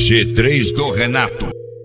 G3 do Renato.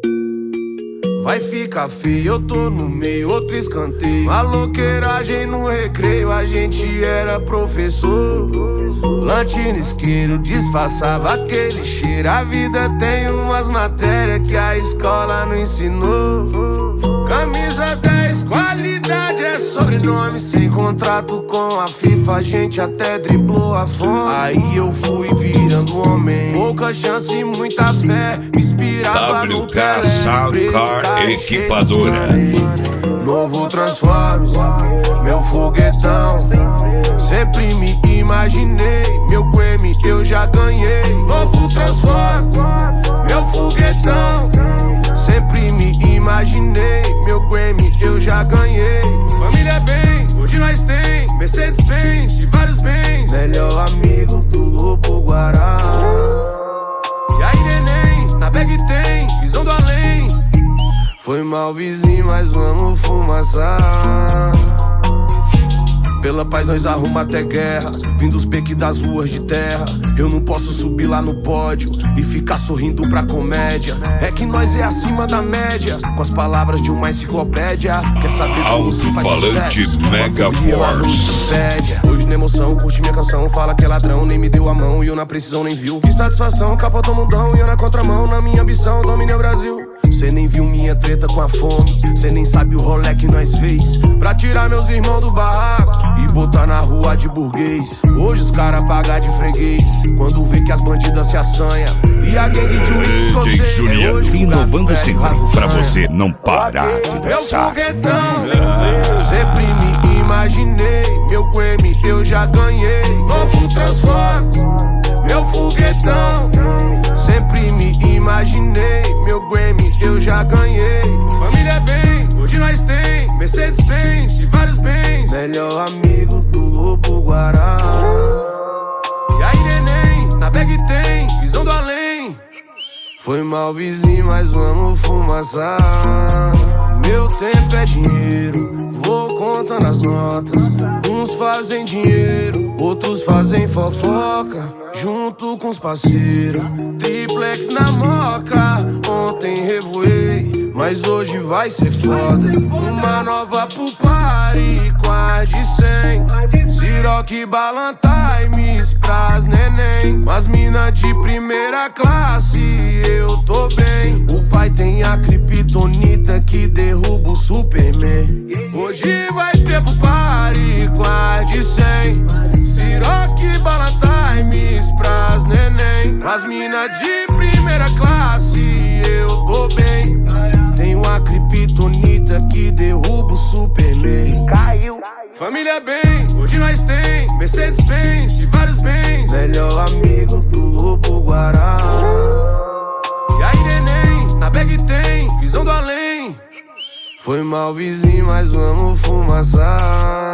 Vai ficar feio, eu tô no meio, outro escanteio. Maloqueiragem no recreio, a gente era professor. Lanche isqueiro, disfarçava aquele cheiro. A vida tem umas matérias que a escola não ensinou. Camisa 10, qualidade é sobrenome. Sem contrato com a FIFA, a gente até driblou a fome. Aí eu fui virando homem, pouca chance e muita fé. Me inspirava no Pelé, WK Soundcar Equipadora. Novo Transformers, meu foguetão. Sempre me imaginei, meu Grammy eu já ganhei. Novo Transformers, meu foguetão. Sempre me imaginei, meu Grammy eu já ganhei. Família bem, hoje nós tem Mercedes-Benz e vários bens. Melhor amigo do Lobo Guará. E aí neném, na bag tem visão do além. Foi mal vizinho, mas vamos fumaçar. Pela paz nós arruma até guerra, vindo os peques das ruas de terra. Eu não posso subir lá no pódio e ficar sorrindo pra comédia. É que nós é acima da média, com as palavras de uma enciclopédia. Quer saber como se faz sucesso? Mega Force. Hoje na emoção, curte minha canção. Fala que é ladrão, nem me deu a mão e eu na precisão nem viu. Que satisfação, capota o mundão e eu na contramão. Na minha ambição, dominei o Brasil. Cê nem viu minha treta com a fome, cê nem sabe o rolê que nós fez pra tirar meus irmãos do barraco e botar na rua de burguês. Hoje os cara pagam de freguês quando vê que as bandidas se assanha e a gangue de uísque escocês. Juliano, inovando sempre pra você não parar de dançar. Meu foguetão, sempre me imaginei, meu Grammy eu já ganhei. Novo Transformers, meu foguetão. Sempre me imaginei, meu Grammy eu já ganhei. Família bem, hoje nós tem Mercedes-Benz e vários bens. Melhor amigo do Lobo Guará. E aí neném, na bag tem visão do além. Foi mal vizinho, mas vamos fumaçar. Meu tempo é dinheiro, vou contando as notas. Uns fazem dinheiro, outros fazem fofoca. Junto com os parceiros, triplex na moca. Ontem revoei, mas hoje vai ser foda. Uma nova pro party, quase 100. Ciroc, Ballantymes pras neném. Com as mina de primeira classe, eu tô bem. O pai tem a criptonita que derruba o Superman. Hoje vai ter pro party, quase 100. Ciroc, Ballantymes pras neném. Com as mina de primeira classe, eu tô bem. Tenho a criptonita que derruba o Superman. Caiu. Família bem, hoje nós tem Mercedes-Benz e vários bens. Melhor amigo do Lobo Guará. E aí neném, na bag tem visão do além. Foi mal vizinho, mas vamos fumaçar.